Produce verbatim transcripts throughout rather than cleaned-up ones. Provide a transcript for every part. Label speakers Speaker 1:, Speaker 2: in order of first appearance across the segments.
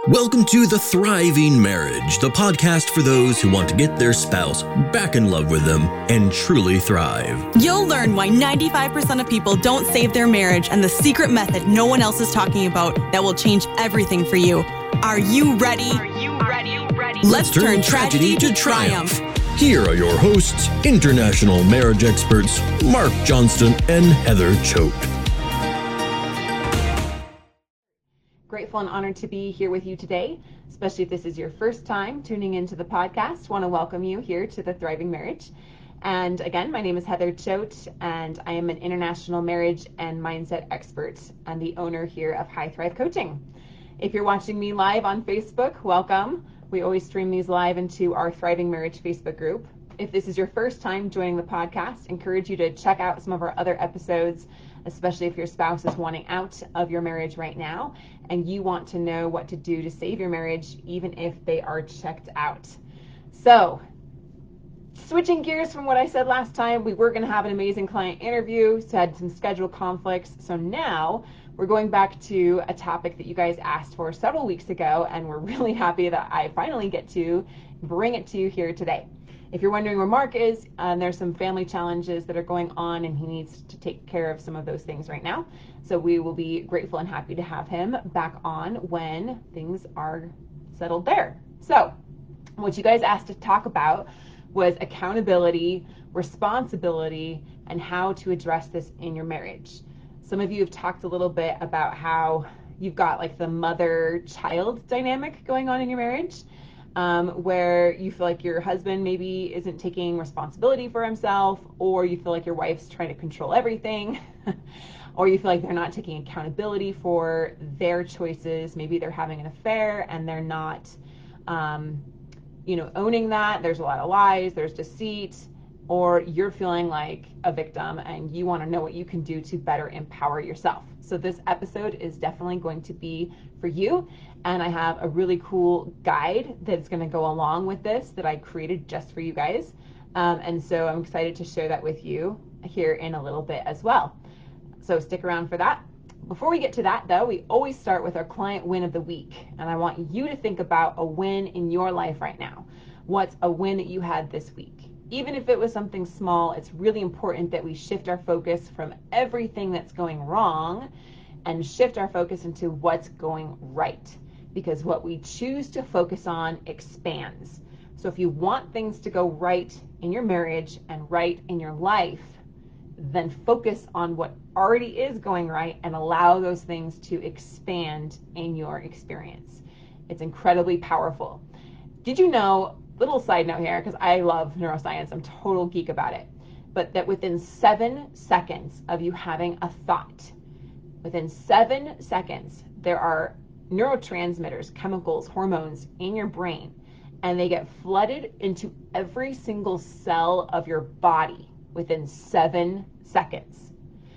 Speaker 1: Welcome to The Thriving Marriage, the podcast for those who want to get their spouse back in love with them and truly thrive.
Speaker 2: You'll learn why ninety-five percent of people don't save their marriage and the secret method no one else is talking about that will change everything for you. Are you ready?
Speaker 3: Are you ready? ready?
Speaker 2: Let's, Let's turn, turn tragedy, tragedy to triumph. triumph.
Speaker 1: Here are your hosts, international marriage experts, Mark Johnston and Heather Choate.
Speaker 4: Grateful and honored to be here with you today, especially if this is your first time tuning into the podcast. Want to welcome you here to The Thriving Marriage. And again, my name is Heather Choate, and I am an international marriage and mindset expert and the owner here of High Thrive Coaching. If you're watching me live on Facebook, welcome. We always stream these live into our Thriving Marriage Facebook group. If this is your first time joining the podcast, encourage you to check out some of our other episodes, especially if your spouse is wanting out of your marriage right now and you want to know what to do to save your marriage, even if they are checked out. So, switching gears from what I said last time, we were going to have an amazing client interview, so had some schedule conflicts. So now we're going back to a topic that you guys asked for several weeks ago, and we're really happy that I finally get to bring it to you here today. If you're wondering where Mark is, um, there's some family challenges that are going on and he needs to take care of some of those things right now. So we will be grateful and happy to have him back on when things are settled there. So what you guys asked to talk about was accountability, responsibility, and how to address this in your marriage. Some of you have talked a little bit about how you've got like the mother-child dynamic going on in your marriage. Um, where you feel like your husband maybe isn't taking responsibility for himself, or you feel like your wife's trying to control everything, or you feel like they're not taking accountability for their choices. Maybe they're having an affair and they're not, um, you know, owning that. There's a lot of lies, there's deceit, or you're feeling like a victim and you want to know what you can do to better empower yourself. So this episode is definitely going to be for you. And I have a really cool guide that's going to go along with this that I created just for you guys. Um, and so I'm excited to share that with you here in a little bit as well. So stick around for that. Before we get to that though, we always start with our client win of the week. And I want you to think about a win in your life right now. What's a win that you had this week? Even if it was something small, it's really important that we shift our focus from everything that's going wrong and shift our focus into what's going right. Because what we choose to focus on expands. So if you want things to go right in your marriage and right in your life, then focus on what already is going right and allow those things to expand in your experience. It's incredibly powerful. Did you know, little side note here, because I love neuroscience, I'm a total geek about it, but that within seven seconds of you having a thought, within seven seconds, there are neurotransmitters, chemicals, hormones in your brain, and they get flooded into every single cell of your body within seven seconds.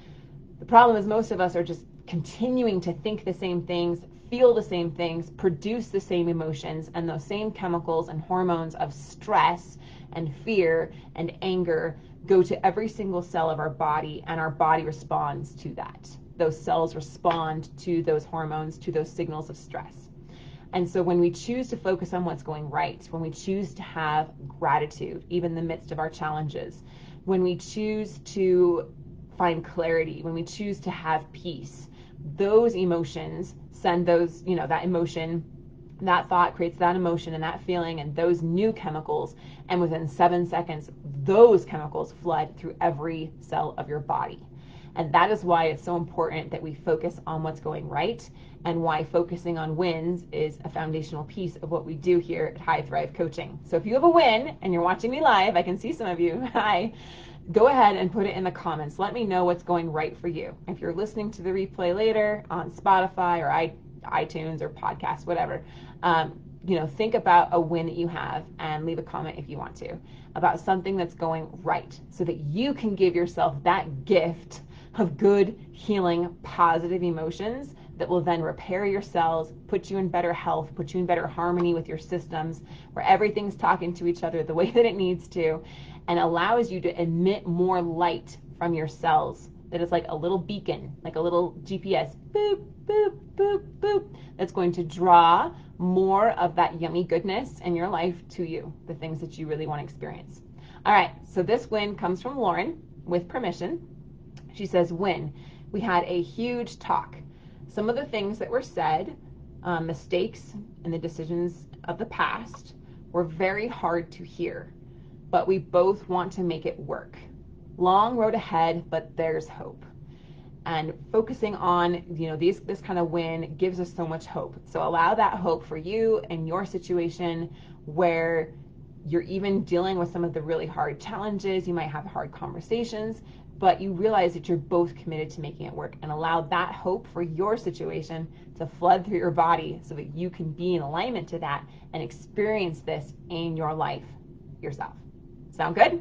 Speaker 4: The problem is most of us are just continuing to think the same things, feel the same things, produce the same emotions, and those same chemicals and hormones of stress and fear and anger go to every single cell of our body, and our body responds to that. Those cells respond to those hormones, to those signals of stress. And so when we choose to focus on what's going right, when we choose to have gratitude, even in the midst of our challenges, when we choose to find clarity, when we choose to have peace, those emotions send those, you know, that emotion, that thought creates that emotion and that feeling and those new chemicals. And within seven seconds, those chemicals flood through every cell of your body. And that is why it's so important that we focus on what's going right, and why focusing on wins is a foundational piece of what we do here at High Thrive Coaching. So if you have a win and you're watching me live, I can see some of you, hi, go ahead and put it in the comments. Let me know what's going right for you. If you're listening to the replay later on Spotify or i iTunes or podcast, whatever, um, you know, think about a win that you have and leave a comment if you want to about something that's going right, so that you can give yourself that gift of good, healing, positive emotions that will then repair your cells, put you in better health, put you in better harmony with your systems, where everything's talking to each other the way that it needs to, and allows you to emit more light from your cells. That is like a little beacon, like a little G P S, boop, boop, boop, boop, that's going to draw more of that yummy goodness in your life to you, the things that you really want to experience. All right, so this win comes from Lauren with permission. She says, win, we had a huge talk. Some of the things that were said, um, mistakes and the decisions of the past, were very hard to hear, but we both want to make it work. Long road ahead, but there's hope. And focusing on, you know, these, this kind of win gives us so much hope. So allow that hope for you and your situation where you're even dealing with some of the really hard challenges. You might have hard conversations, but you realize that you're both committed to making it work, and allow that hope for your situation to flood through your body so that you can be in alignment to that and experience this in your life yourself. Sound good?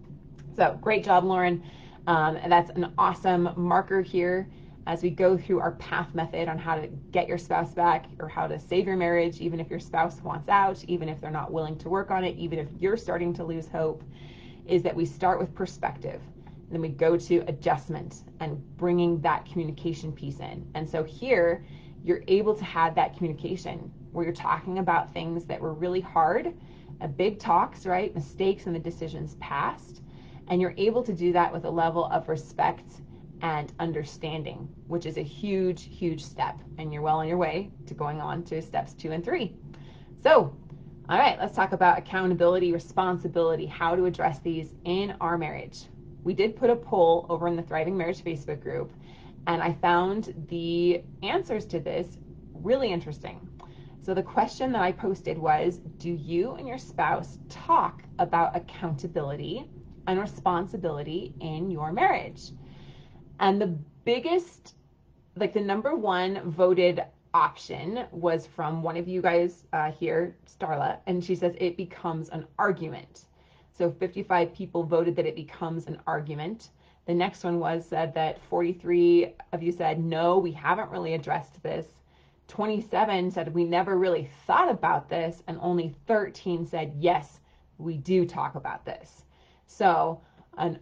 Speaker 4: So great job, Lauren. Um, and that's an awesome marker here as we go through our PATH method on how to get your spouse back, or how to save your marriage, even if your spouse wants out, even if they're not willing to work on it, even if you're starting to lose hope, is that we start with perspective. Then we go to adjustment and bringing that communication piece in. And so here you're able to have that communication where you're talking about things that were really hard, uh, big talks, right? Mistakes and the decisions past. And you're able to do that with a level of respect and understanding, which is a huge, huge step. And you're well on your way to going on to steps two and three. So, all right, let's talk about accountability, responsibility, how to address these in our marriage. We did put a poll over in the Thriving Marriage Facebook group, and I found the answers to this really interesting. So the question that I posted was, do you and your spouse talk about accountability and responsibility in your marriage? And the biggest, like the number one voted option was from one of you guys uh, here, Starla, and she says it becomes an argument. So fifty-five people voted that it becomes an argument. The next one was said that forty-three of you said, no, we haven't really addressed this. twenty-seven said we never really thought about this, and only thirteen said, yes, we do talk about this. So an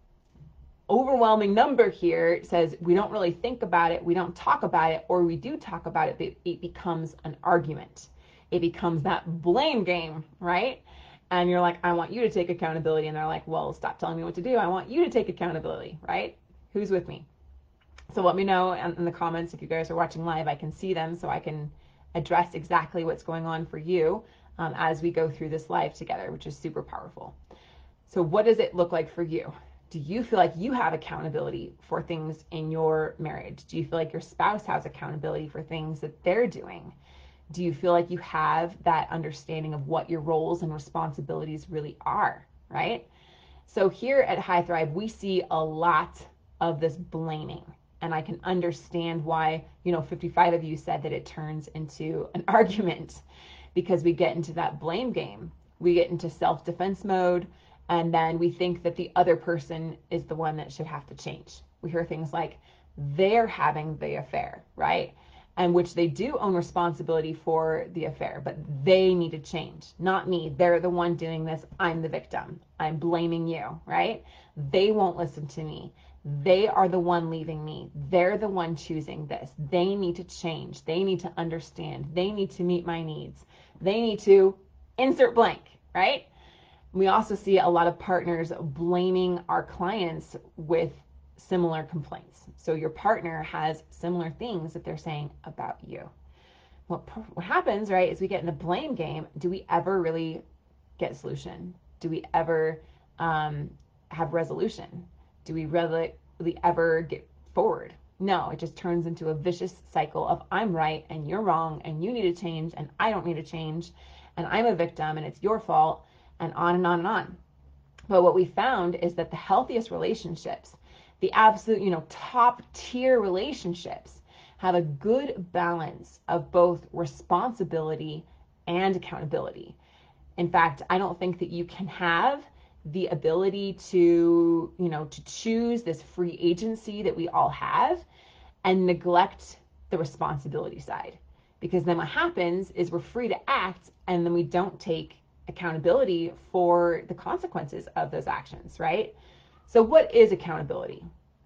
Speaker 4: overwhelming number here says we don't really think about it, we don't talk about it, or we do talk about it, but it becomes an argument. It becomes that blame game, right? And you're like, I want you to take accountability. And they're like, well, stop telling me what to do. I want you to take accountability, right? Who's with me? So let me know in the comments if you guys are watching live. I can see them so I can address exactly what's going on for you um, as we go through this live together, which is super powerful. So what does it look like for you? Do you feel like you have accountability for things in your marriage? Do you feel like your spouse has accountability for things that they're doing? Do you feel like you have that understanding of what your roles and responsibilities really are, right? So here at High Thrive, we see a lot of this blaming. And I can understand why, you know, fifty-five of you said that it turns into an argument, because we get into that blame game. We get into self-defense mode, and then we think that the other person is the one that should have to change. We hear things like, they're having the affair, right? And which they do own responsibility for the affair, but they need to change, not me. They're the one doing this. I'm the victim. I'm blaming you, right? They won't listen to me. They are the one leaving me. They're the one choosing this. They need to change. They need to understand. They need to meet my needs. They need to insert blank, right? We also see a lot of partners blaming our clients with similar complaints. So your partner has similar things that they're saying about you. What, what happens, right, is we get in the blame game. Do we ever really get a solution? Do we ever um, have resolution? Do we really, really ever get forward? No, it just turns into a vicious cycle of I'm right and you're wrong and you need to change and I don't need to change and I'm a victim and it's your fault, and on and on and on. But what we found is that the healthiest relationships, the absolute, you know, top tier relationships, have a good balance of both responsibility and accountability. In fact, I don't think that you can have the ability to, you know, to choose this free agency that we all have and neglect the responsibility side. Because then what happens is we're free to act and then we don't take accountability for the consequences of those actions, right? So what is accountability?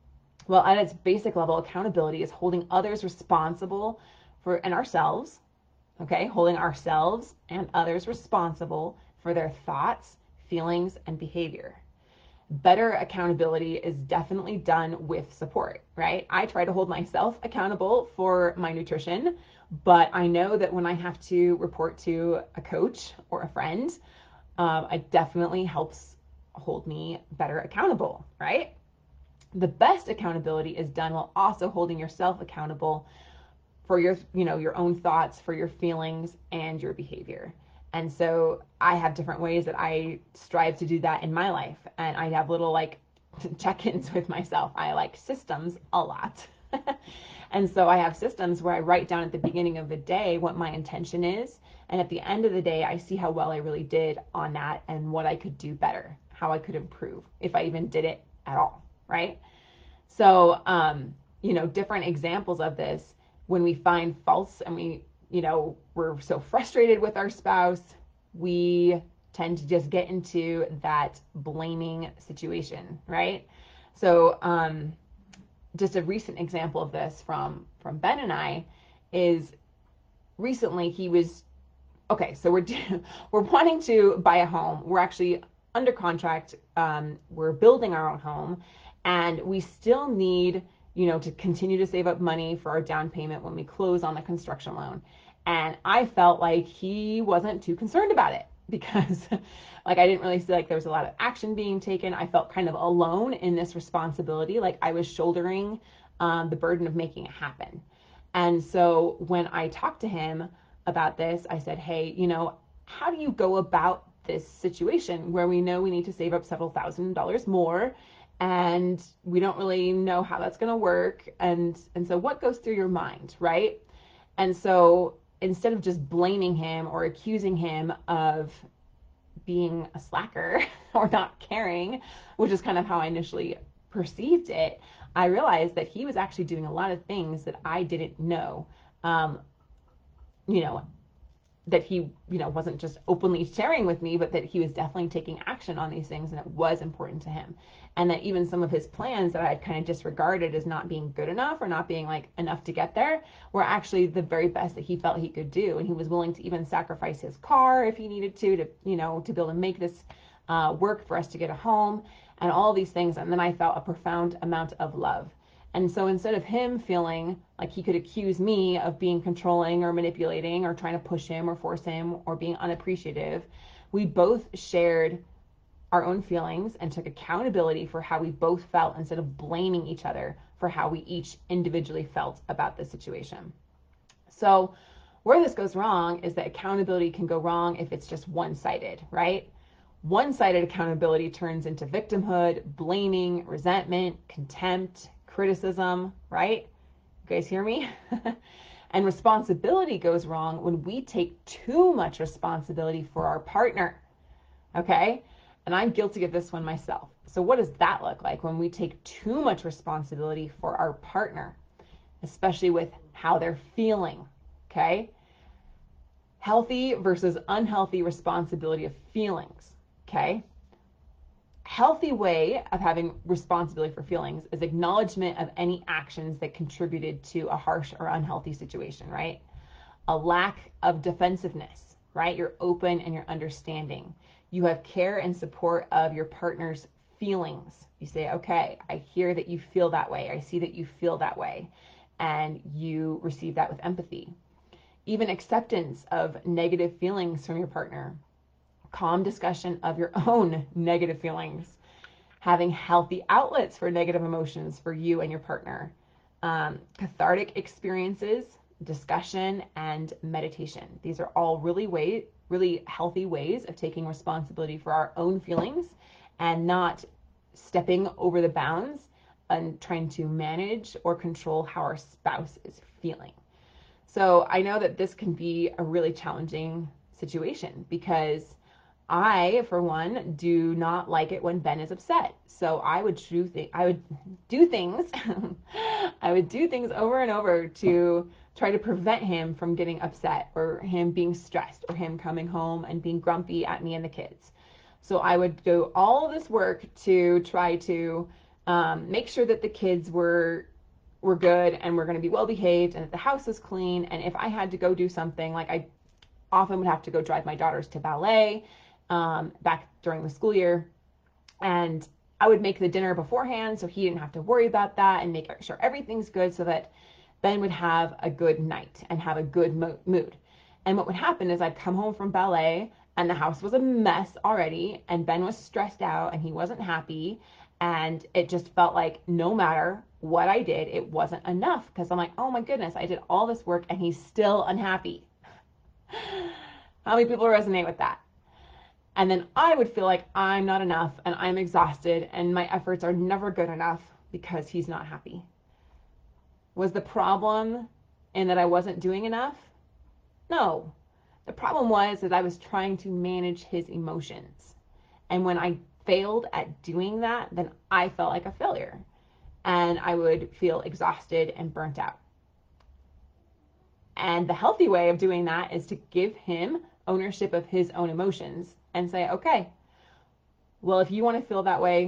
Speaker 4: Well, at its basic level, accountability is holding others responsible for, and ourselves, okay, holding ourselves and others responsible for their thoughts, feelings, and behavior. Better accountability is definitely done with support, right? I try to hold myself accountable for my nutrition, but I know that when I have to report to a coach or a friend, um, it definitely helps hold me better accountable, right? The best accountability is done while also holding yourself accountable for your, you know, your own thoughts, for your feelings and your behavior. And so I have different ways that I strive to do that in my life. And I have little like check-ins with myself. I like systems a lot. And so I have systems where I write down at the beginning of the day what my intention is. And at the end of the day, I see how well I really did on that and what I could do better, how I could improve, if I even did it at all, right? So, um, you know, different examples of this, when we find faults and we, you know, we're so frustrated with our spouse, we tend to just get into that blaming situation, right? So, um, just a recent example of this from, from Ben and I is recently he was, okay, so we're, we're wanting to buy a home. We're actually under contract. Um, we're building our own home, and we still need, you know, to continue to save up money for our down payment when we close on the construction loan. And I felt like he wasn't too concerned about it because like I didn't really feel like there was a lot of action being taken. I felt kind of alone in this responsibility, like I was shouldering um, the burden of making it happen. And so when I talked to him about this, I said, hey, you know, how do you go about this situation where we know we need to save up several thousand dollars more and we don't really know how that's going to work? And, and so what goes through your mind, right? And so instead of just blaming him or accusing him of being a slacker or not caring, which is kind of how I initially perceived it, I realized that he was actually doing a lot of things that I didn't know, um, you know, that he, you know, wasn't just openly sharing with me, but that he was definitely taking action on these things and it was important to him. And that even some of his plans that I had kind of disregarded as not being good enough or not being like enough to get there were actually the very best that he felt he could do. And he was willing to even sacrifice his car if he needed to, to, you know, to be able to make this uh, work for us to get a home and all these things. And then I felt a profound amount of love. And so instead of him feeling like he could accuse me of being controlling or manipulating or trying to push him or force him or being unappreciative, we both shared our own feelings and took accountability for how we both felt instead of blaming each other for how we each individually felt about the situation. So where this goes wrong is that accountability can go wrong if it's just one-sided, right? One-sided accountability turns into victimhood, blaming, resentment, contempt, criticism, right? You guys hear me? And responsibility goes wrong when we take too much responsibility for our partner, okay? And I'm guilty of this one myself. So what does that look like when we take too much responsibility for our partner, especially with how they're feeling, okay? Healthy versus unhealthy responsibility of feelings, okay? Healthy way of having responsibility for feelings is acknowledgement of any actions that contributed to a harsh or unhealthy situation, right? A lack of defensiveness, right? You're open and you're understanding. You have care and support of your partner's feelings. You say, okay, I hear that you feel that way. I see that you feel that way. And you receive that with empathy. Even acceptance of negative feelings from your partner. Calm discussion of your own negative feelings. Having healthy outlets for negative emotions for you and your partner. Um, cathartic experiences, discussion, and meditation. These are all really way, really healthy ways of taking responsibility for our own feelings and not stepping over the bounds and trying to manage or control how our spouse is feeling. So I know that this can be a really challenging situation because I, for one, do not like it when Ben is upset. So I would do th- I would do things, I would do things over and over to try to prevent him from getting upset or him being stressed or him coming home and being grumpy at me and the kids. So I would do all this work to try to um, make sure that the kids were were good and were going to be well behaved and that the house was clean. And if I had to go do something, like I often would have to go drive my daughters to ballet um, back during the school year, and I would make the dinner beforehand so he didn't have to worry about that, and make sure everything's good so that Ben would have a good night and have a good mo- mood. And what would happen is I'd come home from ballet and the house was a mess already, and Ben was stressed out and he wasn't happy, and it just felt like no matter what I did, it wasn't enough, because I'm like, oh my goodness, I did all this work and he's still unhappy. How many people resonate with that? And then I would feel like I'm not enough and I'm exhausted and my efforts are never good enough because he's not happy. Was the problem in that I wasn't doing enough? No. The problem was that I was trying to manage his emotions. And when I failed at doing that, then I felt like a failure. And I would feel exhausted and burnt out. And the healthy way of doing that is to give him ownership of his own emotions and say, okay, well, if you want to feel that way,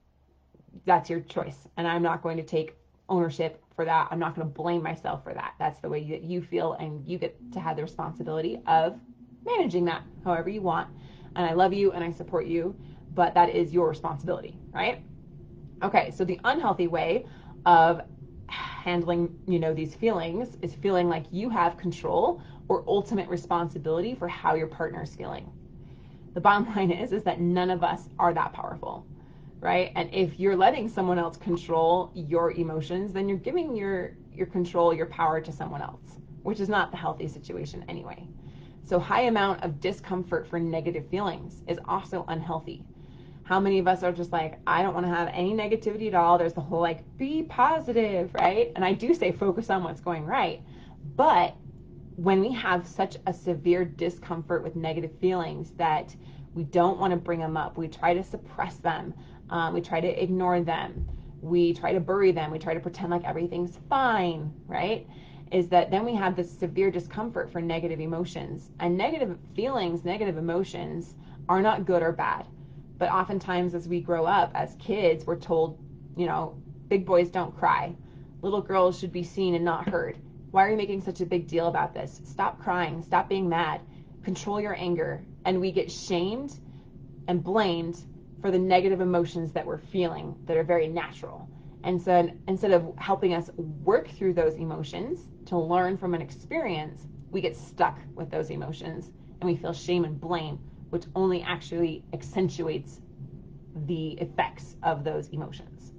Speaker 4: that's your choice. And I'm not going to take ownership for that. I'm not going to blame myself for that. That's the way that you feel, and you get to have the responsibility of managing that however you want. And I love you and I support you, but that is your responsibility, right? Okay, so the unhealthy way of handling, you know, these feelings is feeling like you have control or ultimate responsibility for how your partner is feeling. The bottom line is, is that none of us are that powerful, right? And if you're letting someone else control your emotions, then you're giving your, your control, your power to someone else, which is not the healthy situation anyway. So high amount of discomfort for negative feelings is also unhealthy. How many of us are just like, I don't want to have any negativity at all. There's the whole like, be positive, right? And I do say focus on what's going right. But when we have such a severe discomfort with negative feelings that we don't want to bring them up, we try to suppress them, um, we try to ignore them, we try to bury them, we try to pretend like everything's fine, right? Is that then we have this severe discomfort for negative emotions. And negative feelings, negative emotions are not good or bad. But oftentimes as we grow up as kids, we're told, you know, big boys don't cry. Little girls should be seen and not heard. Why are you making such a big deal about this? Stop crying. Stop being mad. Control your anger. And we get shamed and blamed for the negative emotions that we're feeling that are very natural. And so instead of helping us work through those emotions to learn from an experience, we get stuck with those emotions and we feel shame and blame, which only actually accentuates the effects of those emotions.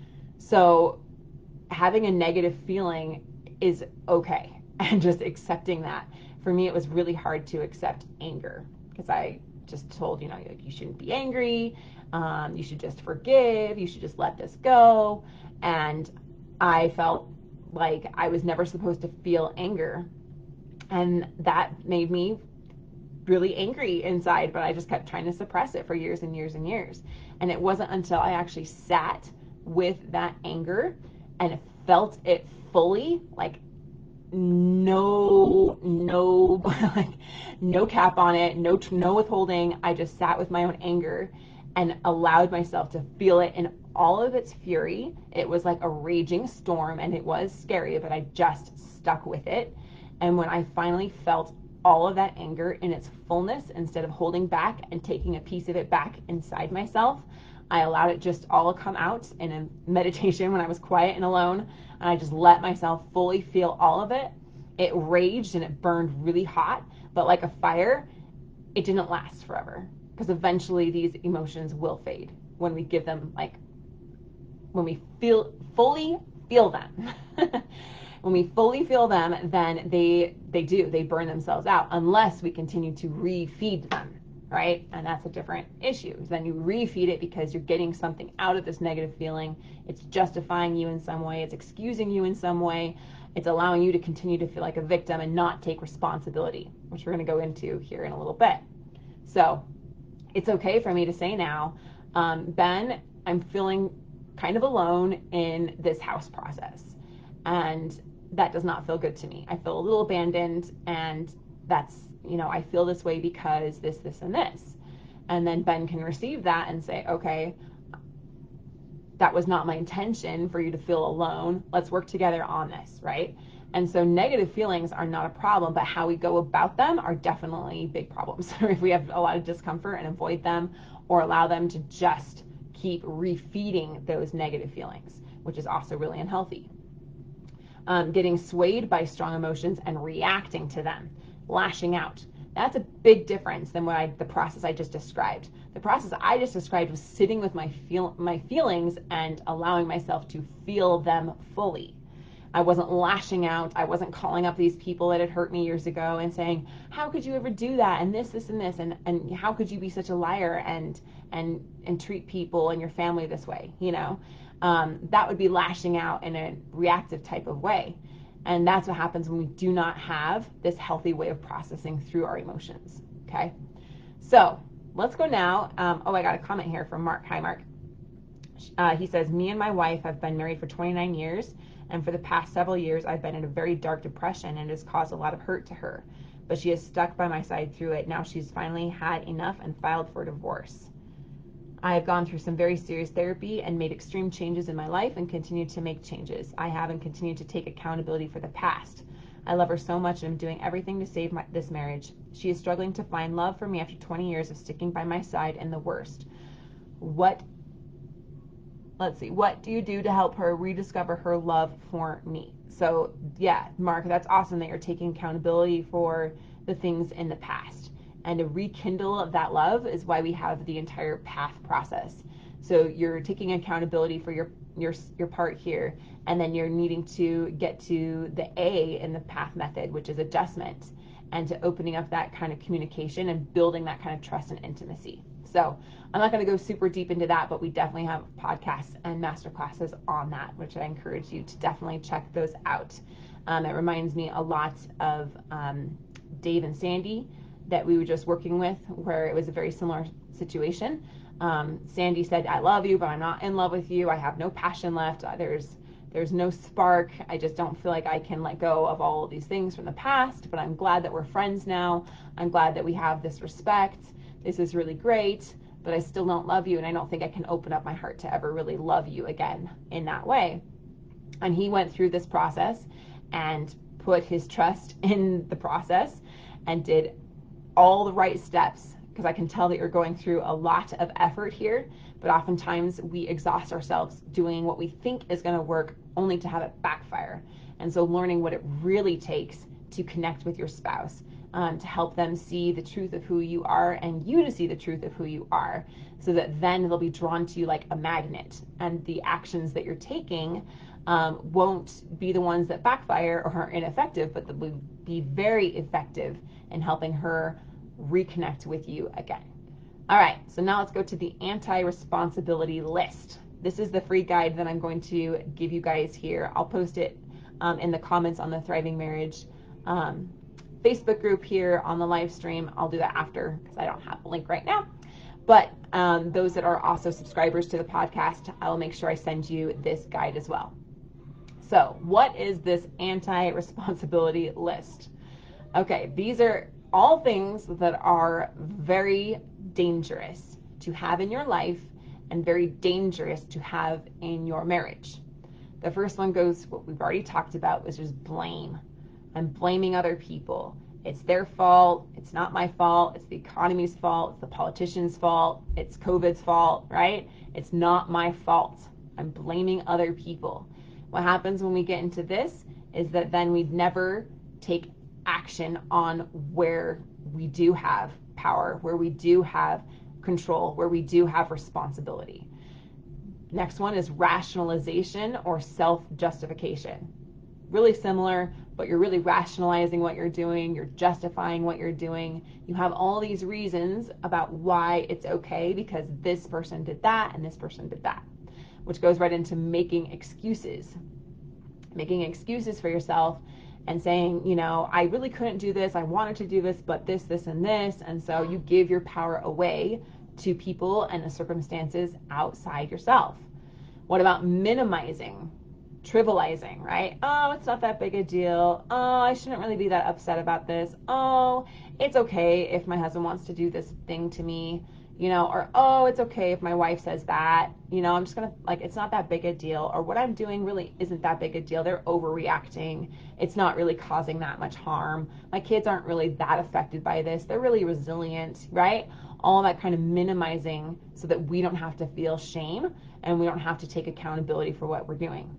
Speaker 4: So having a negative feeling is okay, and just accepting that. For me, it was really hard to accept anger, because I just told, you know, like, you shouldn't be angry, um, you should just forgive, you should just let this go. And I felt like I was never supposed to feel anger. And that made me really angry inside, but I just kept trying to suppress it for years and years and years. And it wasn't until I actually sat with that anger and felt it fully, like no, no, like no cap on it, no, no withholding. I just sat with my own anger and allowed myself to feel it in all of its fury. It was like a raging storm, and it was scary, but I just stuck with it. And when I finally felt all of that anger in its fullness, instead of holding back and taking a piece of it back inside myself, I allowed it just all to come out in a meditation when I was quiet and alone, and I just let myself fully feel all of it. It raged and it burned really hot, but like a fire, it didn't last forever, because eventually these emotions will fade when we give them, like, when we feel fully feel them. When we fully feel them, then they they do, they burn themselves out, unless we continue to refeed them, right? And that's a different issue. Then you refeed it because you're getting something out of this negative feeling. It's justifying you in some way. It's excusing you in some way. It's allowing you to continue to feel like a victim and not take responsibility, which we're going to go into here in a little bit. So it's okay for me to say now, um, Ben, I'm feeling kind of alone in this house process. And that does not feel good to me. I feel a little abandoned, and that's, you know, I feel this way because this, this, and this. And then Ben can receive that and say, okay, that was not my intention for you to feel alone. Let's work together on this, right? And so negative feelings are not a problem, but how we go about them are definitely big problems. If we have a lot of discomfort and avoid them or allow them to just keep refeeding those negative feelings, which is also really unhealthy. Um, getting swayed by strong emotions and reacting to them, lashing out. That's a big difference than what I, the process I just described. The process I just described was sitting with my feel, my feelings and allowing myself to feel them fully. I wasn't lashing out. I wasn't calling up these people that had hurt me years ago and saying, how could you ever do that? And this, this, and this, and, and how could you be such a liar and, and, and treat people and your family this way? You know, um, that would be lashing out in a reactive type of way. And that's what happens when we do not have this healthy way of processing through our emotions. Okay. So let's go now. Um, oh, I got a comment here from Mark. Hi, Mark. Uh, he says, me and my wife have been married for twenty-nine years. And for the past several years, I've been in a very dark depression and it has caused a lot of hurt to her. But she has stuck by my side through it. Now she's finally had enough and filed for divorce. I have gone through some very serious therapy and made extreme changes in my life and continue to make changes. I have and continue to take accountability for the past. I love her so much and I'm doing everything to save my, this marriage. She is struggling to find love for me after twenty years of sticking by my side in the worst. What Let's see, what do you do to help her rediscover her love for me? So yeah, Mark, that's awesome that you're taking accountability for the things in the past. And to rekindle of that love is why we have the entire path process. So you're taking accountability for your your your part here, and then you're needing to get to the A in the path method, which is adjustment, and to opening up that kind of communication and building that kind of trust and intimacy. So I'm not going to go super deep into that, but we definitely have podcasts and master classes on that, which I encourage you to definitely check those out. Um, it reminds me a lot of um, Dave and Sandy that we were just working with, where it was a very similar situation. Um, Sandy said, I love you, but I'm not in love with you. I have no passion left. There's there's no spark. I just don't feel like I can let go of all of these things from the past, but I'm glad that we're friends now. I'm glad that we have this respect. This is really great, but I still don't love you, and I don't think I can open up my heart to ever really love you again in that way. And he went through this process and put his trust in the process and did all the right steps, because I can tell that you're going through a lot of effort here, but oftentimes we exhaust ourselves doing what we think is going to work only to have it backfire. And so learning what it really takes to connect with your spouse, um, to help them see the truth of who you are and you to see the truth of who you are, so that then they'll be drawn to you like a magnet, and the actions that you're taking um, won't be the ones that backfire or are ineffective, but they'll be very effective in helping her reconnect with you again. All right, so now let's go to the anti-responsibility list. This is the free guide that I'm going to give you guys here. I'll post it um, in the comments on the Thriving Marriage um, Facebook group here on the live stream. I'll do that after because I don't have the link right now. But um, those that are also subscribers to the podcast, I will make sure I send you this guide as well. So what is this anti-responsibility list? Okay, these are all things that are very dangerous to have in your life and very dangerous to have in your marriage. The first one goes what we've already talked about, which is blame. I'm blaming other people. It's their fault. It's not my fault. It's the economy's fault. It's the politician's fault. It's COVID's fault, right? It's not my fault. I'm blaming other people. What happens when we get into this is that then we never take action on where we do have power, where we do have control, where we do have responsibility. Next one is rationalization or self-justification. Really similar, but you're really rationalizing what you're doing, you're justifying what you're doing. You have all these reasons about why it's okay because this person did that and this person did that, which goes right into making excuses. Making excuses for yourself and saying, you know, I really couldn't do this, I wanted to do this, but this, this, and this, and so you give your power away to people and the circumstances outside yourself. What about minimizing? trivializing, right? Oh, it's not that big a deal. Oh, I shouldn't really be that upset about this. Oh, it's okay if my husband wants to do this thing to me, you know, or, oh, it's okay if my wife says that, you know, I'm just going to, like, it's not that big a deal, or what I'm doing really isn't that big a deal. They're overreacting. It's not really causing that much harm. My kids aren't really that affected by this. They're really resilient, right? All that kind of minimizing so that we don't have to feel shame and we don't have to take accountability for what we're doing.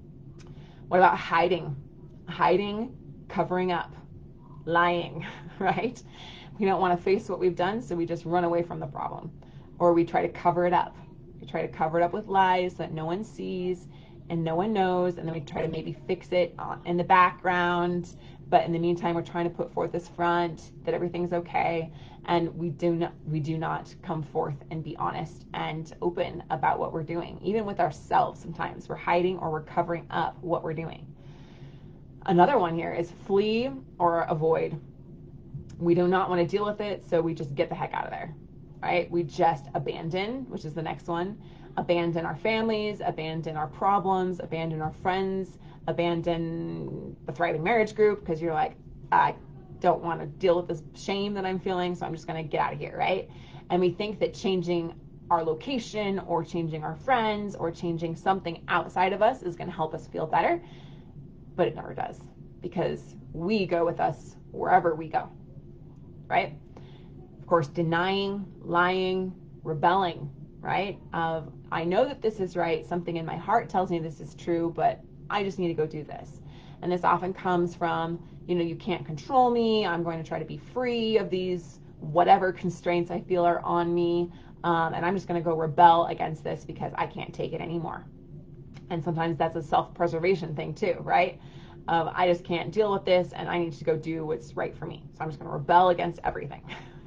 Speaker 4: What about hiding? Hiding, covering up, lying, right? We don't want to face what we've done, so we just run away from the problem. Or we try to cover it up. We try to cover it up with lies that no one sees and no one knows, and then we try to maybe fix it in the background. But in the meantime, we're trying to put forth this front that everything's okay, and we do not we do not come forth and be honest and open about what we're doing. Even with ourselves, sometimes we're hiding or we're covering up what we're doing. Another one here is flee or avoid. We do not want to deal with it, so we just get the heck out of there, right? We just abandon, which is the next one. Abandon our families, abandon our problems, abandon our friends, abandon the Thriving Marriage group, because you're like, I don't want to deal with this shame that I'm feeling, so I'm just going to get out of here, right? And we think that changing our location or changing our friends or changing something outside of us is going to help us feel better, but it never does, because we go with us wherever we go, right? Of course, denying, lying, rebelling, right? Of, I know that this is right. Something in my heart tells me this is true, but I just need to go do this. And this often comes from, you know, you can't control me. I'm going to try to be free of these whatever constraints I feel are on me. Um, and I'm just going to go rebel against this because I can't take it anymore. And sometimes that's a self-preservation thing too, right? Um, I just can't deal with this and I need to go do what's right for me. So I'm just going to rebel against everything.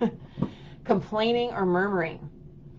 Speaker 4: Complaining or murmuring.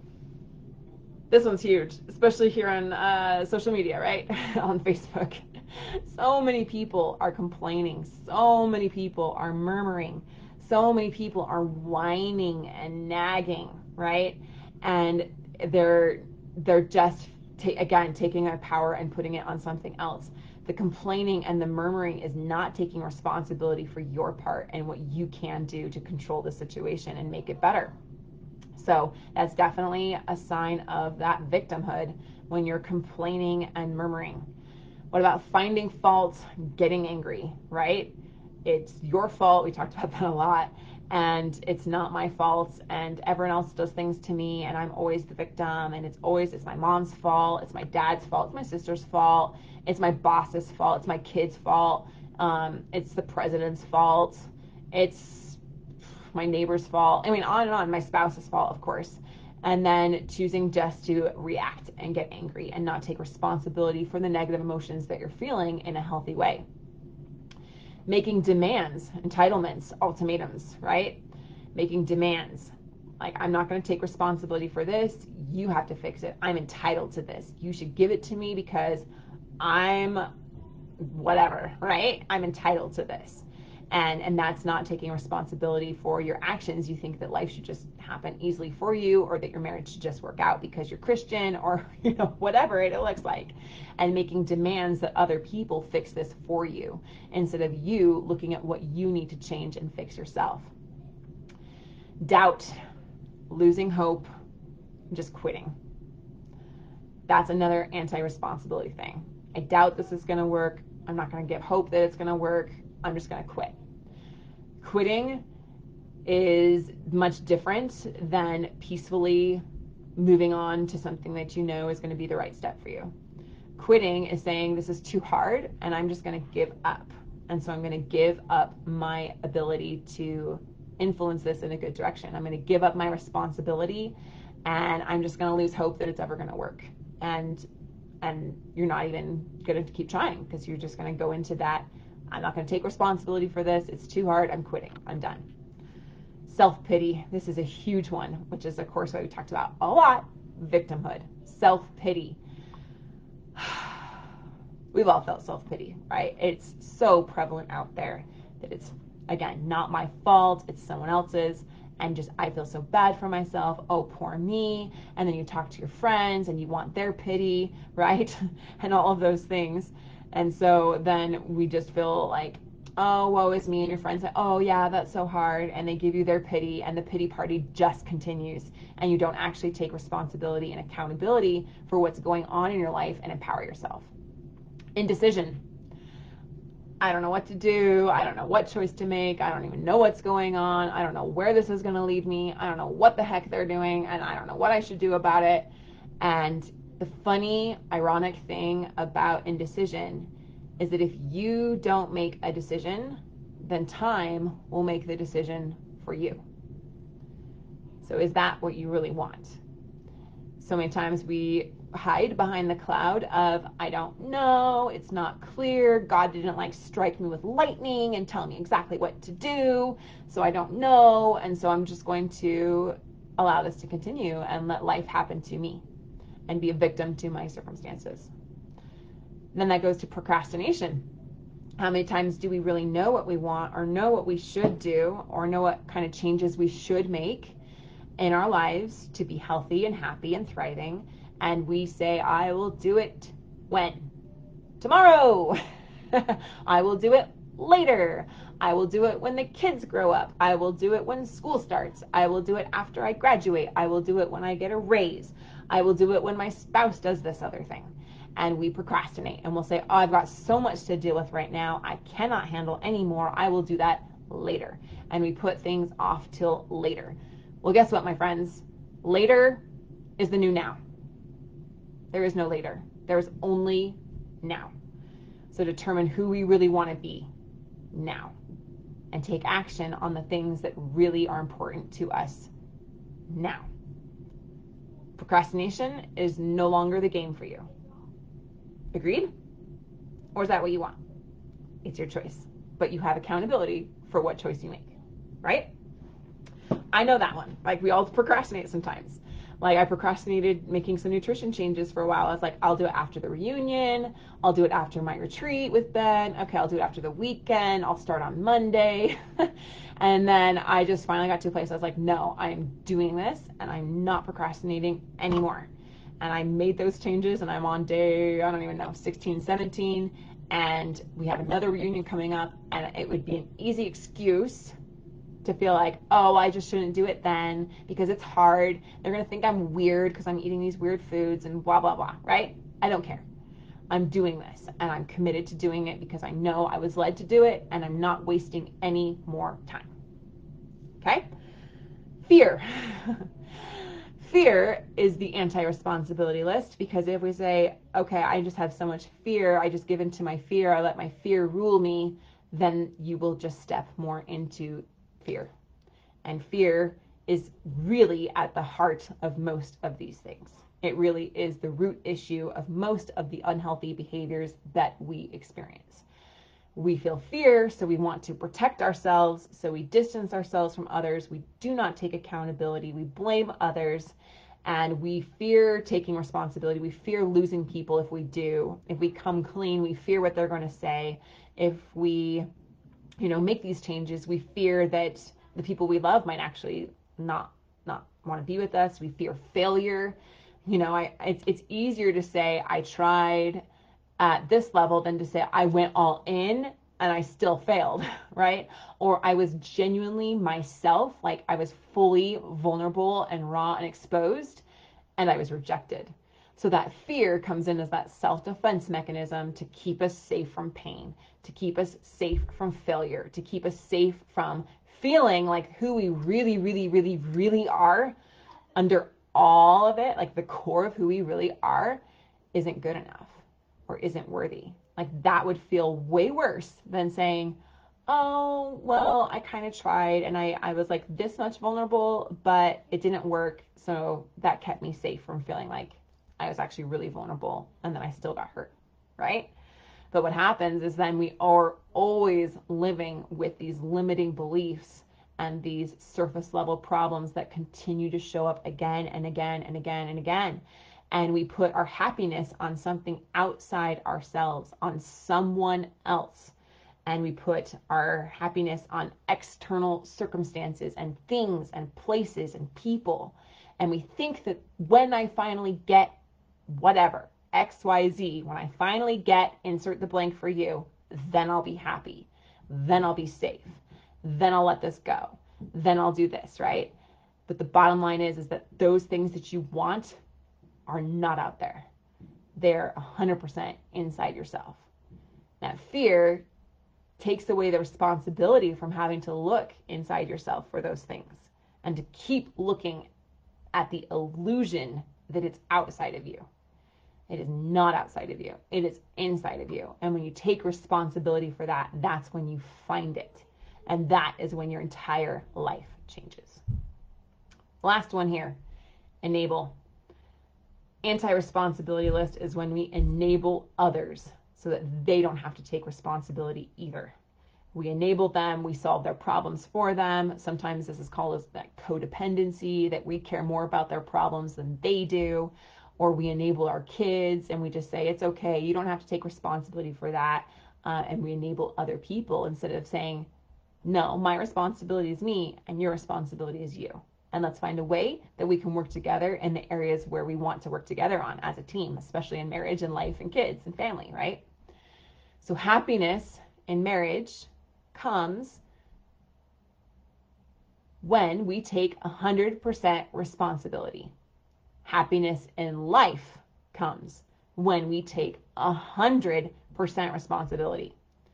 Speaker 4: This one's huge, especially here on uh, social media, right? On Facebook. So many people are complaining. So many people are murmuring. So many people are whining and nagging, right? And they're they're just, ta- again, taking their power and putting it on something else. The complaining and the murmuring is not taking responsibility for your part and what you can do to control the situation and make it better. So that's definitely a sign of that victimhood when you're complaining and murmuring. What about finding fault, getting angry, right? It's your fault. We talked about that a lot. And it's not my fault. And everyone else does things to me. And I'm always the victim. And it's always, it's my mom's fault. It's my dad's fault. It's my sister's fault. It's my boss's fault. It's my kid's fault. Um, it's the president's fault. It's my neighbor's fault. I mean, on and on, my spouse's fault, of course. And then choosing just to react and get angry and not take responsibility for the negative emotions that you're feeling in a healthy way. Making demands, entitlements, ultimatums, right? Making demands. Like, I'm not going to take responsibility for this. You have to fix it. I'm entitled to this. You should give it to me because I'm whatever, right? I'm entitled to this. And and that's not taking responsibility for your actions. You think that life should just happen easily for you, or that your marriage should just work out because you're Christian, or, you know, whatever it looks like. And making demands that other people fix this for you instead of you looking at what you need to change and fix yourself. Doubt, losing hope, just quitting. That's another anti-responsibility thing. I doubt this is going to work. I'm not going to give hope that it's going to work. I'm just going to quit. Quitting is much different than peacefully moving on to something that you know is going to be the right step for you. Quitting is saying, this is too hard and I'm just going to give up. And so I'm going to give up my ability to influence this in a good direction. I'm going to give up my responsibility and I'm just going to lose hope that it's ever going to work. And and you're not even going to keep trying because you're just going to go into that, I'm not going to take responsibility for this. It's too hard. I'm quitting. I'm done. Self-pity. This is a huge one, which is, of course, what we talked about a lot. Victimhood. Self-pity. We've all felt self-pity, right? It's so prevalent out there that it's, again, not my fault. It's someone else's. and just, I feel so bad for myself. Oh, poor me. And then you talk to your friends and you want their pity, right? And all of those things. And so then we just feel like, oh, woe is me. And your friends say, oh yeah, that's so hard. And they give you their pity, and the pity party just continues. And you don't actually take responsibility and accountability for what's going on in your life and empower yourself. Indecision. I don't know what to do. I don't know what choice to make. I don't even know what's going on. I don't know where this is going to lead me. I don't know what the heck they're doing, and I don't know what I should do about it. And the funny, ironic thing about indecision is that if you don't make a decision, then time will make the decision for you. So is that what you really want? So many times we hide behind the cloud of, I don't know, it's not clear, God didn't like strike me with lightning and tell me exactly what to do, so I don't know, and so I'm just going to allow this to continue and let life happen to me and be a victim to my circumstances. Then that goes to procrastination. How many times do we really know what we want, or know what we should do, or know what kind of changes we should make in our lives to be healthy and happy and thriving, and we say, I will do it when? Tomorrow. I will do it later. I will do it when the kids grow up. I will do it when school starts. I will do it after I graduate. I will do it when I get a raise. I will do it when my spouse does this other thing. And we procrastinate, and we'll say, oh, I've got so much to deal with right now. I cannot handle anymore. I will do that later. And we put things off till later. Well, guess what, my friends? Later is the new now. There is no later. There is only now. So determine who we really want to be now, and take action on the things that really are important to us now. Procrastination is no longer the game for you. Agreed? Or is that what you want? It's your choice. But you have accountability for what choice you make, right? I know that one. Like, we all procrastinate sometimes. Like, I procrastinated making some nutrition changes for a while. I was like, I'll do it after the reunion. I'll do it after my retreat with Ben. Okay, I'll do it after the weekend. I'll start on Monday. And then I just finally got to a place I was like, no, I'm doing this, and I'm not procrastinating anymore. And I made those changes, and I'm on day, I don't even know, sixteen, seventeen. And we have another reunion coming up, and it would be an easy excuse to feel like, oh, I just shouldn't do it then because it's hard. They're going to think I'm weird because I'm eating these weird foods and blah, blah, blah, right? I don't care. I'm doing this, and I'm committed to doing it because I know I was led to do it, and I'm not wasting any more time. Okay? Fear. Fear is the anti-responsibility list, because if we say, okay, I just have so much fear, I just give in to my fear, I let my fear rule me, then you will just step more into fear. And fear is really at the heart of most of these things. It really is the root issue of most of the unhealthy behaviors that we experience. We feel fear, so we want to protect ourselves, so we distance ourselves from others. We do not take accountability. We blame others, and we fear taking responsibility. We fear losing people if we do. If we come clean, we fear what they're going to say. If we, you know, make these changes, we fear that the people we love might actually not not want to be with us. We fear failure. You know, I it's it's easier to say I tried at this level than to say I went all in and I still failed, right? Or I was genuinely myself, like I was fully vulnerable and raw and exposed, and I was rejected. So that fear comes in as that self-defense mechanism to keep us safe from pain, to keep us safe from failure, to keep us safe from feeling like who we really, really, really, really are under all of it, like the core of who we really are, isn't good enough or isn't worthy. Like that would feel way worse than saying, oh, well, I kind of tried and I, I was like this much vulnerable, but it didn't work. So that kept me safe from feeling like I was actually really vulnerable and then I still got hurt, right? But what happens is then we are always living with these limiting beliefs and these surface level problems that continue to show up again and again and again and again. And we put our happiness on something outside ourselves, on someone else. and we put our happiness on external circumstances and things and places and people. And we think that when I finally get whatever, X, Y, Z, when I finally get, insert the blank for you, then I'll be happy. Then I'll be safe. Then I'll let this go. Then I'll do this, right? But the bottom line is, is that those things that you want are not out there. They're one hundred percent inside yourself. Now, fear takes away the responsibility from having to look inside yourself for those things and to keep looking at the illusion that it's outside of you. It is not outside of you. It is inside of you. And when you take responsibility for that, that's when you find it. And that is when your entire life changes. Last one here, enable. Anti-responsibility list is when we enable others so that they don't have to take responsibility either. We enable them, we solve their problems for them. Sometimes this is called as that codependency, that we care more about their problems than they do. Or we enable our kids and we just say, it's okay, you don't have to take responsibility for that. Uh, and we enable other people instead of saying, no, my responsibility is me and your responsibility is you. And let's find a way that we can work together in the areas where we want to work together on as a team, especially in marriage and life and kids and family, right? So happiness in marriage comes when we take one hundred percent responsibility. Happiness in life comes when we take one hundred percent responsibility.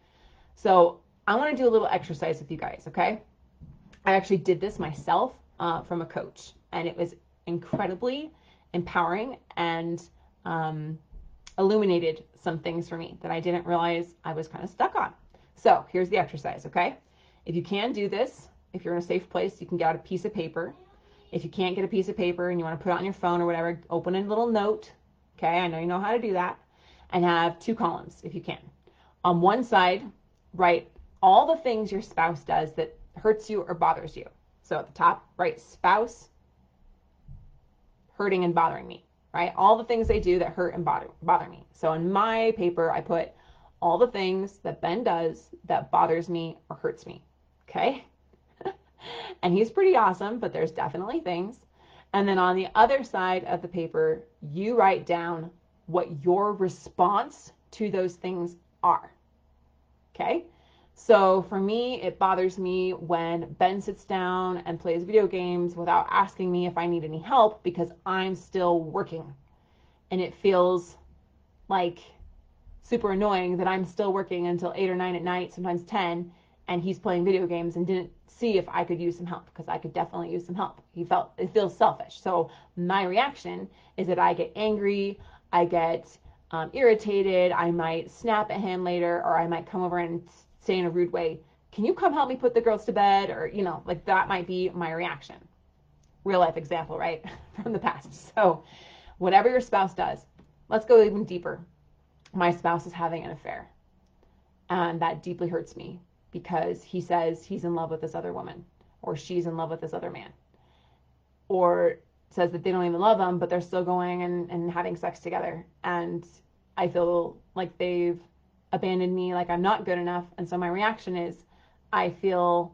Speaker 4: So I want to do a little exercise with you guys, okay? I actually did this myself uh, from a coach, and it was incredibly empowering and um, illuminated some things for me that I didn't realize I was kind of stuck on. So here's the exercise, okay? If you can do this, if you're in a safe place, you can get out a piece of paper. If you can't get a piece of paper and you want to put it on your phone or whatever, open a little note, okay? I know you know how to do that. And have two columns if you can. On one side, write all the things your spouse does that hurts you or bothers you. So at the top, write spouse hurting and bothering me, right? All the things they do that hurt and bother, bother me. So in my paper, I put all the things that Ben does that bothers me or hurts me, okay? And he's pretty awesome, but there's definitely things. And then on the other side of the paper, you write down what your response to those things are, okay? So for me, it bothers me when Ben sits down and plays video games without asking me if I need any help because I'm still working. And it feels like super annoying that I'm still working until eight or nine at night, sometimes ten, and he's playing video games and didn't see if I could use some help, because I could definitely use some help. He felt, it feels selfish. So my reaction is that I get angry, I get um, irritated, I might snap at him later, or I might come over and say in a rude way, can you come help me put the girls to bed? Or, you know, like that might be my reaction. Real life example, right? From the past. So whatever your spouse does, let's go even deeper. My spouse is having an affair, and that deeply hurts me because he says he's in love with this other woman, or she's in love with this other man, or says that they don't even love him, but they're still going and, and having sex together. And I feel like they've abandoned me, like I'm not good enough. And so my reaction is I feel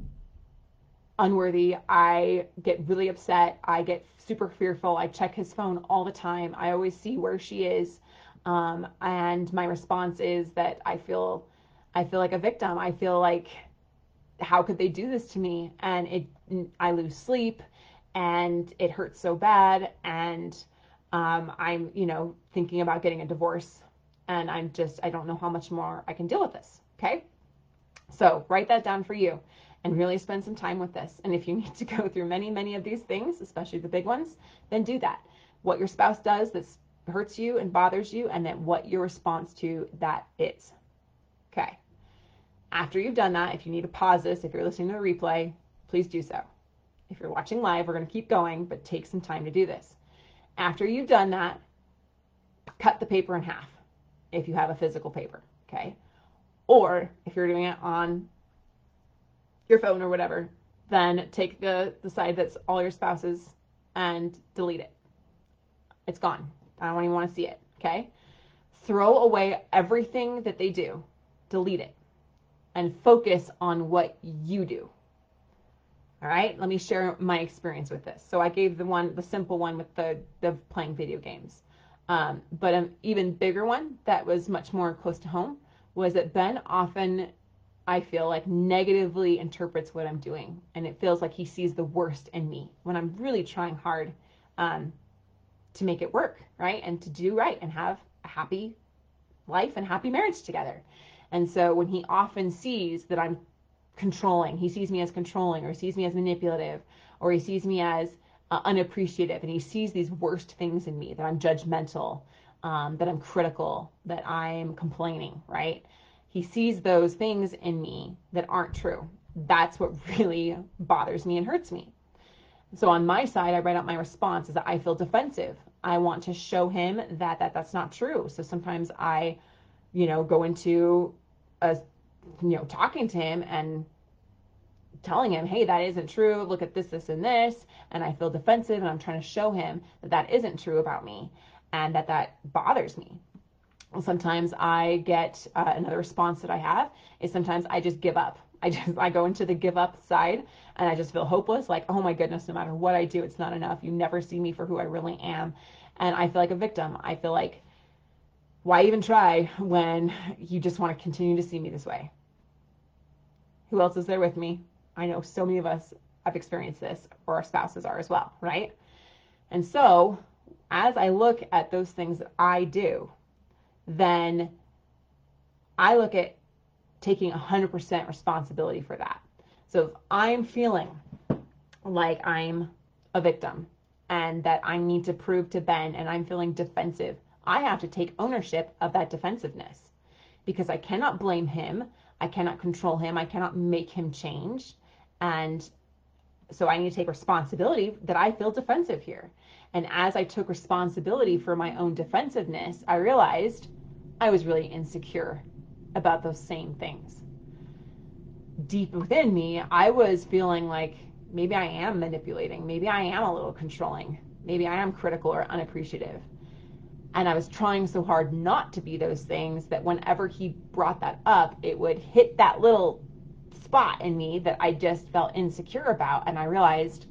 Speaker 4: unworthy. I get really upset. I get super fearful. I check his phone all the time. I always see where she is. Um, and my response is that I feel, I feel like a victim. I feel like, how could they do this to me? And it, I lose sleep and it hurts so bad. And, um, I'm, you know, thinking about getting a divorce, and I'm just, I don't know how much more I can deal with this. Okay. So write that down for you and really spend some time with this. And if you need to go through many, many of these things, especially the big ones, then do that. What your spouse does that hurts you and bothers you, and then what your response to that is. Okay. After you've done that, if you need to pause this, if you're listening to the replay, please do so. If you're watching live, we're going to keep going, but take some time to do this. After you've done that, cut the paper in half if you have a physical paper, okay? Or if you're doing it on your phone or whatever, then take the, the side that's all your spouse's and delete it. It's gone. I don't even want to see it, okay? Throw away everything that they do. Delete it. and focus on what you do. All right, let me share my experience with this. So I gave the one, the simple one with the, the playing video games. Um, but an even bigger one that was much more close to home was that Ben often, I feel like, negatively interprets what I'm doing. And it feels like he sees the worst in me when I'm really trying hard um, to make it work, right? And to do right and have a happy life and happy marriage together. And so when he often sees that I'm controlling, he sees me as controlling, or sees me as manipulative, or he sees me as uh, unappreciative, and he sees these worst things in me, that I'm judgmental, um, that I'm critical, that I'm complaining, right? He sees those things in me that aren't true. That's what really bothers me and hurts me. So on my side, I write out my response is that I feel defensive. I want to show him that, that that's not true. So sometimes I, you know, go into a, you know, talking to him and telling him, hey, that isn't true. Look at this, this, and this. And I feel defensive, and I'm trying to show him that that isn't true about me and that that bothers me. Sometimes I get uh, another response that I have is sometimes I just give up. I just, I go into the give up side, and I just feel hopeless. Like, oh my goodness, no matter what I do, it's not enough. You never see me for who I really am. And I feel like a victim. I feel like, why even try when you just want to continue to see me this way? Who else is there with me? I know so many of us have experienced this, or our spouses are as well, right? And so as I look at those things that I do, then I look at taking one hundred percent responsibility for that. So if I'm feeling like I'm a victim and that I need to prove to Ben, and I'm feeling defensive, I have to take ownership of that defensiveness, because I cannot blame him. I cannot control him. I cannot make him change. And so I need to take responsibility that I feel defensive here. And as I took responsibility for my own defensiveness, I realized I was really insecure about those same things. Deep within me, I was feeling like maybe I am manipulating. Maybe I am a little controlling. Maybe I am critical or unappreciative. And I was trying so hard not to be those things that whenever he brought that up, it would hit that little spot in me that I just felt insecure about. And I realized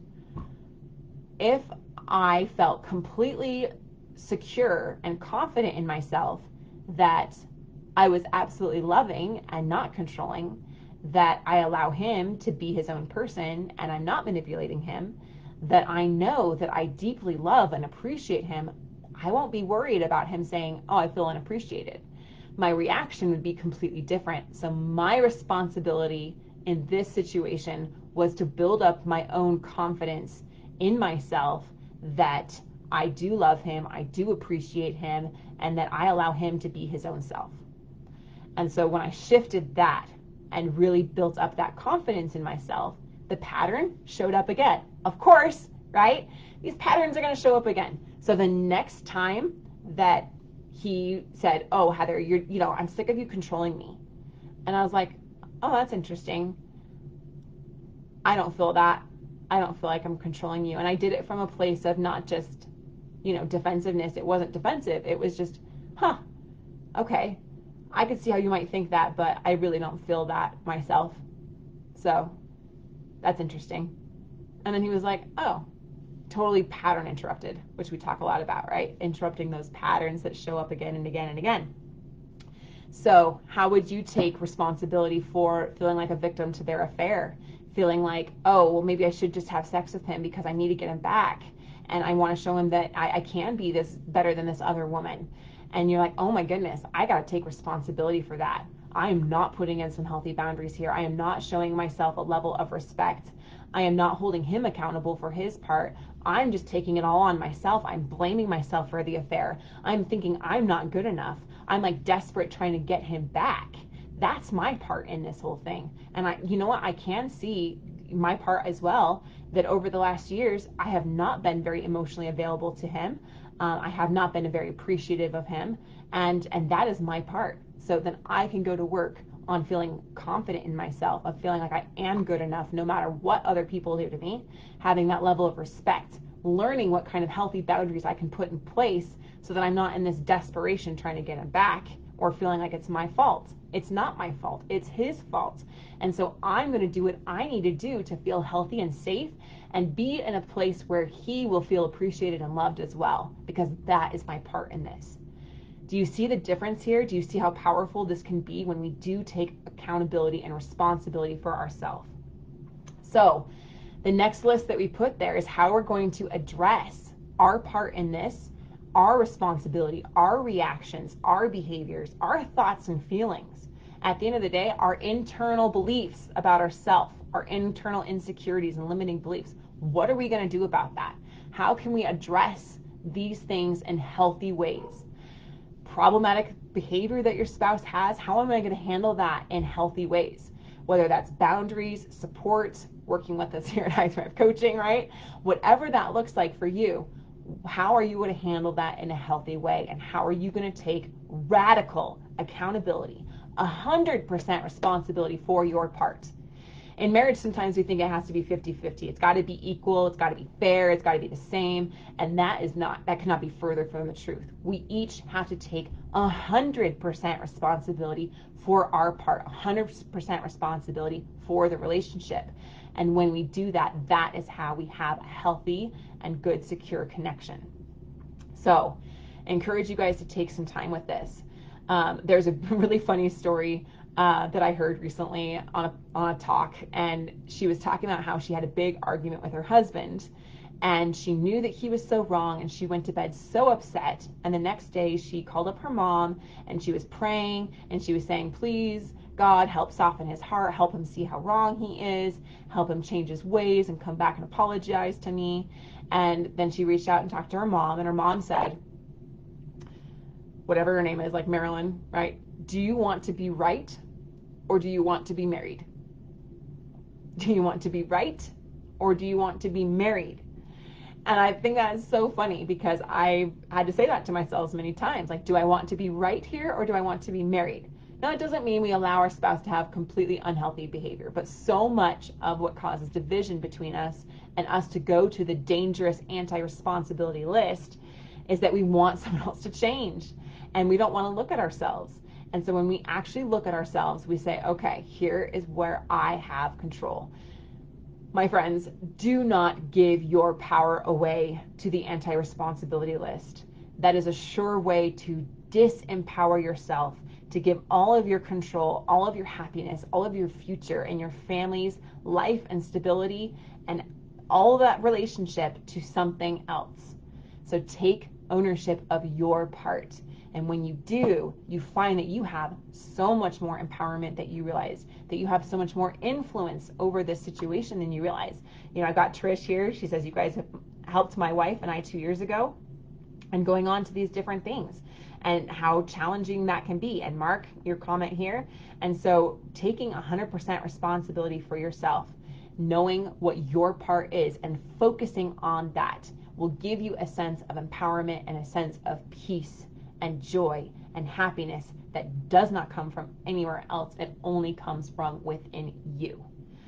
Speaker 4: if I felt completely secure and confident in myself that I was absolutely loving and not controlling, that I allow him to be his own person and I'm not manipulating him, that I know that I deeply love and appreciate him, I won't be worried about him saying, oh, I feel unappreciated. My reaction would be completely different. So my responsibility in this situation was to build up my own confidence in myself that I do love him, I do appreciate him, and that I allow him to be his own self. And so when I shifted that and really built up that confidence in myself, the pattern showed up again. Of course, right? These patterns are going to show up again. So the next time that he said, oh, Heather, you're, you know, I'm sick of you controlling me. And I was like, oh, that's interesting. I don't feel that. I don't feel like I'm controlling you. And I did it from a place of not just, you know, defensiveness. It wasn't defensive. It was just, huh, okay. I could see how you might think that, but I really don't feel that myself. So that's interesting. And then he was like, oh, totally pattern interrupted, which we talk a lot about, right? Interrupting those patterns that show up again and again and again. So how would you take responsibility for feeling like a victim to their affair? Feeling like, oh, well, maybe I should just have sex with him because I need to get him back. And I want to show him that I, I can be this better than this other woman. And you're like, oh my goodness, I got to take responsibility for that. I am not putting in some healthy boundaries here. I am not showing myself a level of respect. I am not holding him accountable for his part. I'm just taking it all on myself. I'm blaming myself for the affair. I'm thinking I'm not good enough. I'm like desperate trying to get him back. That's my part in this whole thing. And I, you know what? I can see my part as well, that over the last years, I have not been very emotionally available to him. Uh, I have not been very appreciative of him. And, and that is my part. So then I can go to work on feeling confident in myself, of feeling like I am good enough no matter what other people do to me, having that level of respect, learning what kind of healthy boundaries I can put in place so that I'm not in this desperation trying to get him back or feeling like it's my fault. It's not my fault. It's his fault. And so I'm going to do what I need to do to feel healthy and safe and be in a place where he will feel appreciated and loved as well, because that is my part in this. Do you see the difference here? Do you see how powerful this can be when we do take accountability and responsibility for ourselves? So the next list that we put there is how we're going to address our part in this, our responsibility, our reactions, our behaviors, our thoughts and feelings. At the end of the day, our internal beliefs about ourselves, our internal insecurities and limiting beliefs. What are we going to do about that? How can we address these things in healthy ways? Problematic behavior that your spouse has, how am I going to handle that in healthy ways? Whether that's boundaries, support, working with us here at High Thrive Coaching, right? Whatever that looks like for you, how are you going to handle that in a healthy way? And how are you going to take radical accountability, one hundred percent responsibility for your part? In marriage, sometimes we think it has to be fifty-fifty. It's got to be equal. It's got to be fair. It's got to be the same. And that is not, that cannot be further from the truth. We each have to take one hundred percent responsibility for our part, one hundred percent responsibility for the relationship. And when we do that, that is how we have a healthy and good, secure connection. So I encourage you guys to take some time with this. Um, there's a really funny story Uh, that I heard recently on a, on a talk, and she was talking about how she had a big argument with her husband, and she knew that he was so wrong, and she went to bed so upset. And the next day she called up her mom, and she was praying, and she was saying, please, God, help soften his heart, help him see how wrong he is, help him change his ways and come back and apologize to me. And then she reached out and talked to her mom, and her mom said, whatever her name is, like Marilyn, right? Do you want to be right? Or do you want to be married? Do you want to be right? Or do you want to be married? And I think that is so funny, because I had to say that to myself many times. Like, do I want to be right here, or do I want to be married? Now, it doesn't mean we allow our spouse to have completely unhealthy behavior, but so much of what causes division between us and us to go to the dangerous anti-responsibility list is that we want someone else to change, and we don't want to look at ourselves. And so when we actually look at ourselves, we say, okay, here is where I have control. My friends, do not give your power away to the anti-responsibility list. That is a sure way to disempower yourself, to give all of your control, all of your happiness, all of your future and your family's life and stability and all of that relationship to something else. So take ownership of your part. And when you do, you find that you have so much more empowerment that you realize, that you have so much more influence over this situation than you realize. You know, I've got Trish here. She says, you guys have helped my wife and I two years ago, and going on to these different things and how challenging that can be. And Mark, your comment here. And so taking one hundred percent responsibility for yourself, knowing what your part is and focusing on that will give you a sense of empowerment and a sense of peace and joy and happiness that does not come from anywhere else. It only comes from within you.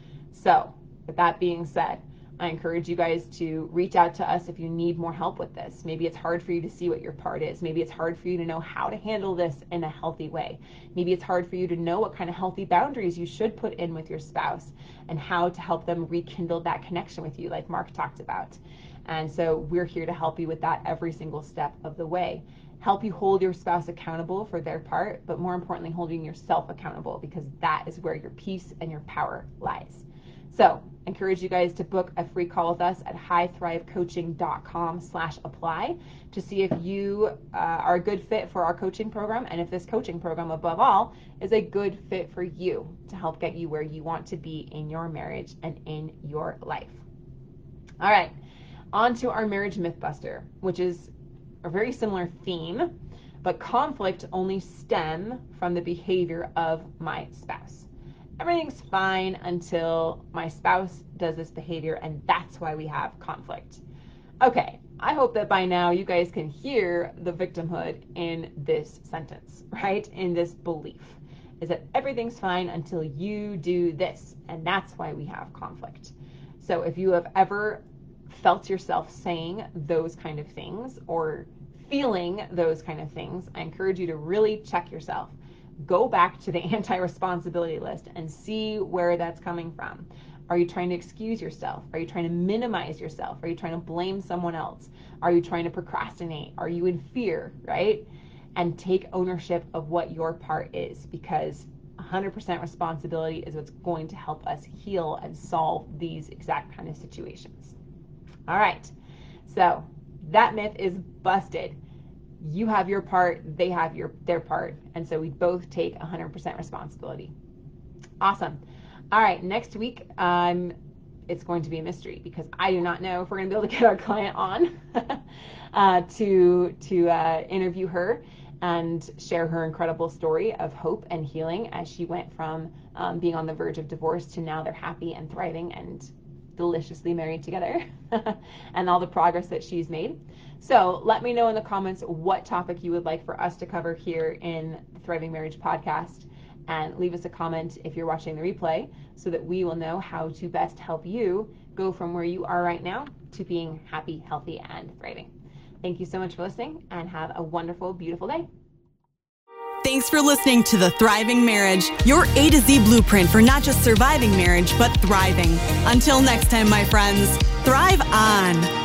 Speaker 4: So with that being said, I encourage you guys to reach out to us if you need more help with this. Maybe it's hard for you to see what your part is. Maybe it's hard for you to know how to handle this in a healthy way. Maybe it's hard for you to know what kind of healthy boundaries you should put in with your spouse and how to help them rekindle that connection with you, like Mark talked about. And so we're here to help you with that every single step of the way. Help you hold your spouse accountable for their part, but more importantly, holding yourself accountable, because that is where your peace and your power lies. So I encourage you guys to book a free call with us at highthrivecoaching.com slash apply to see if you uh, are a good fit for our coaching program, and if this coaching program, above all, is a good fit for you to help get you where you want to be in your marriage and in your life. All right, on to our marriage mythbuster, which is a very similar theme, but conflict only stem from the behavior of my spouse. Everything's fine until my spouse does this behavior, and that's why we have conflict. Okay, I hope that by now you guys can hear the victimhood in this sentence, right? In this belief, is that everything's fine until you do this, and that's why we have conflict. So if you have ever felt yourself saying those kind of things or feeling those kind of things, I encourage you to really check yourself. Go back to the anti-responsibility list and see where that's coming from. Are you trying to excuse yourself? Are you trying to minimize yourself? Are you trying to blame someone else? Are you trying to procrastinate? Are you in fear, right? And take ownership of what your part is, because one hundred percent responsibility is what's going to help us heal and solve these exact kind of situations. All right, so that myth is busted. You have your part, they have your their part, and so we both take one hundred percent responsibility. Awesome. All right, next week, um, it's going to be a mystery because I do not know if we're going to be able to get our client on uh, to, to uh, interview her and share her incredible story of hope and healing as she went from um, being on the verge of divorce to now they're happy and thriving and deliciously married together and all the progress that she's made. So let me know in the comments what topic you would like for us to cover here in the Thriving Marriage podcast, and leave us a comment if you're watching the replay so that we will know how to best help you go from where you are right now to being happy, healthy, and thriving. Thank you so much for listening, and have a wonderful, beautiful day.
Speaker 2: Thanks for listening to The Thriving Marriage, your A to Z blueprint for not just surviving marriage, but thriving. Until next time, my friends, thrive on.